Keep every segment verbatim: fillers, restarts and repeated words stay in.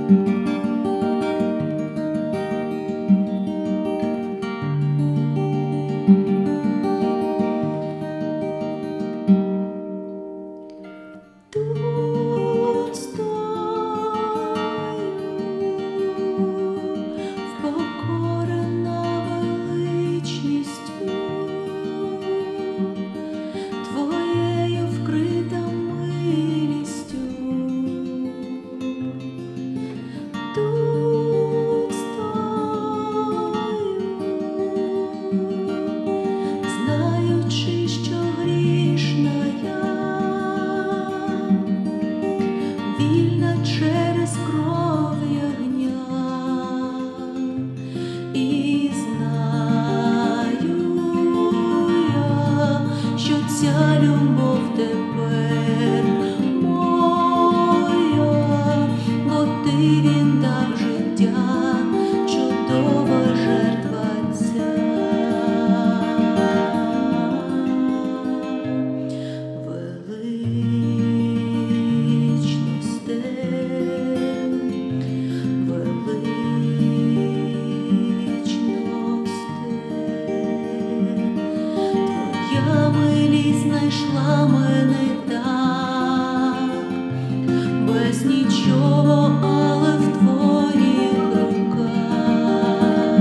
Знайшла мене так, без нічого, але в твоїх руках.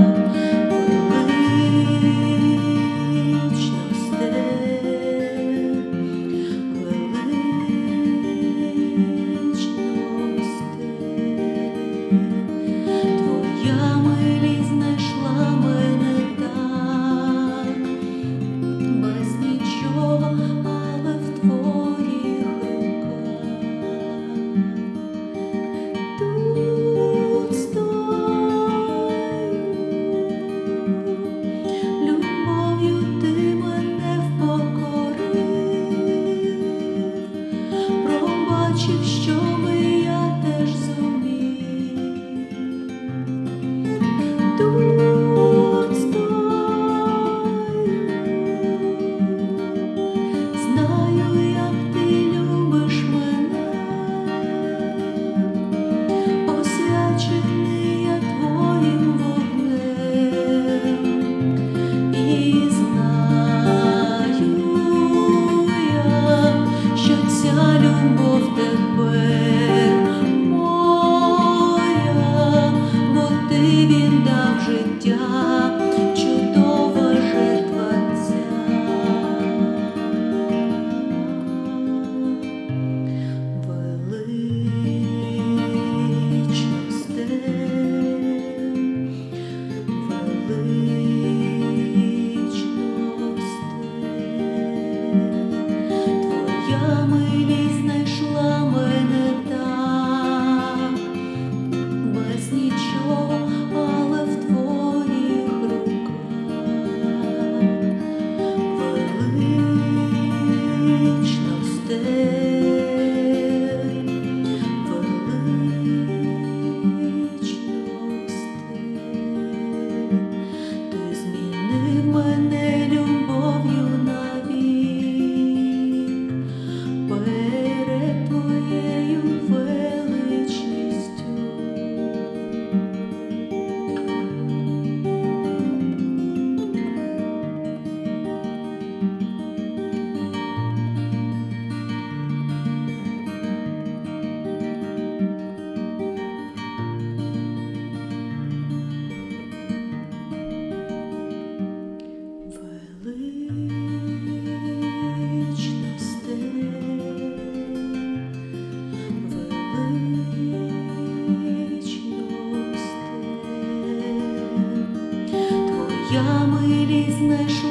Величність те, величність те, твоя милість знайшла мене так, без нічого, але в твоїх руках. Тут стою, любов'ю ти мене впокорив, пробачив, що ми я теж зумів. Тут стою, знаю, як ти любиш мене, освячений я твоїм вогнем, і знаю я, що ця любов тепер моя, бо ти віддав життя, чудова жертва ця. Величність те, величність те, твоя милість знайшла мене так, без нічого, але в твоїх руках. Величність те, величність те, ти змінив мене любов'ю навік, перед твоєю величністю. Величність те, величність те, твоя милість знайшла